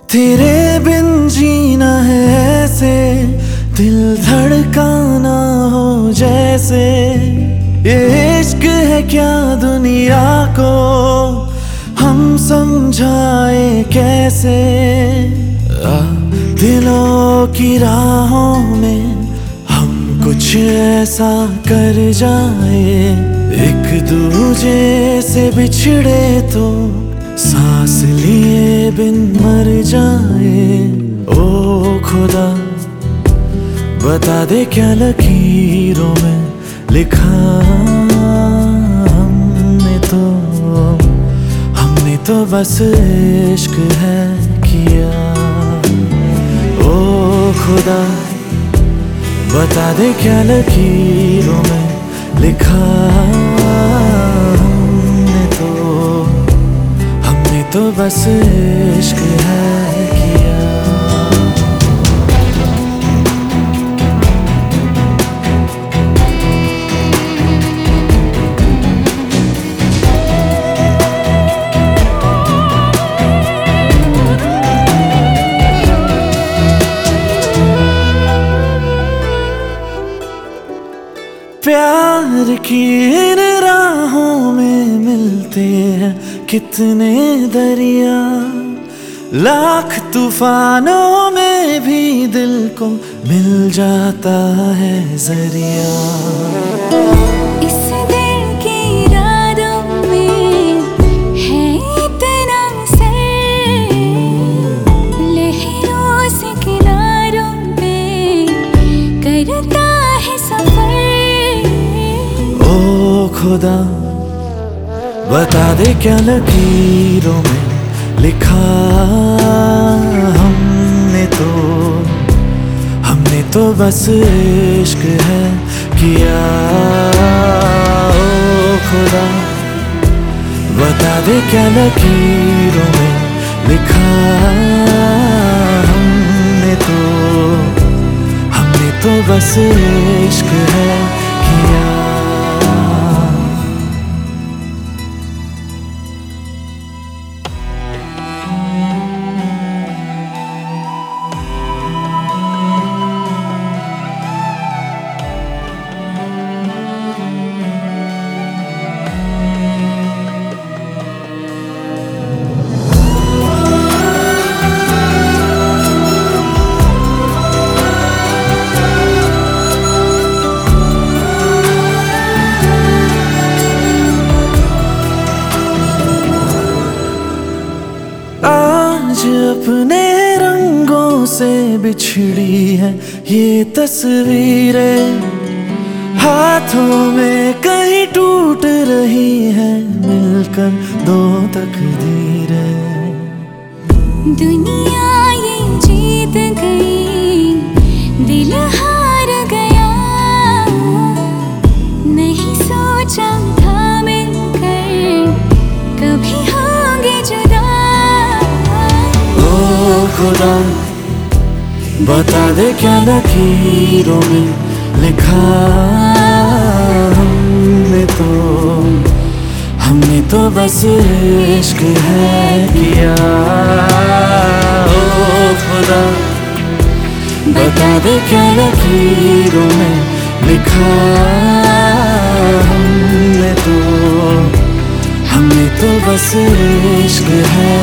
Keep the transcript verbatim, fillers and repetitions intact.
तेरे बिन जीना है ऐसे, दिल धड़काना हो जैसे। ये इश्क है क्या दुनिया को हम समझाए कैसे। आ, दिलों की राहों में हम कुछ ऐसा कर जाए, एक दूजे से बिछड़े तो सांस लिए बिन मर जाए। ओ खुदा बता दे क्या लकीरों में लिखा हमने तो हमने तो बस इश्क है किया। ओ खुदा बता दे क्या लकीरों में लिखा हमने तो हमने तो बस इश्क है किया। प्यार की इन राहों में मिलते हैं कितने दरिया, लाख तूफानों में भी दिल को मिल जाता है जरिया। इस दिल की रातों में है इतना सर, लहरों से किनारों पे करता है सफर। ओ खुदा बता दे क्या लकीरों में लिखा हमने तो हमने तो बस इश्क है किया। ओ खुदा बता दे क्या लकीरों में लिखा हमने तो हमने तो बस इश्क है किया। आज अपने रंगों से बिछड़ी है ये तस्वीरें, हाथों में कहीं टूट रही है मिलकर दो तकदीरें। दुनिया ये जीत गई, दिल हार गया, नहीं सोचा था मिलकर कभी होंगे जुदा। ओ खुदा बता दे क्या लकीरों में लिखा हमने तो हमने तो बस इश्क है किया। ओ खुदा बता दे क्या लकीरों में लिखा हमने तो हमने तो बस इश्क है